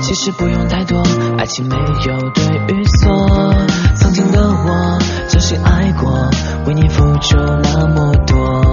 其实不用太多，爱情没有对与错。曾经的我真心爱过，为你付出那么多。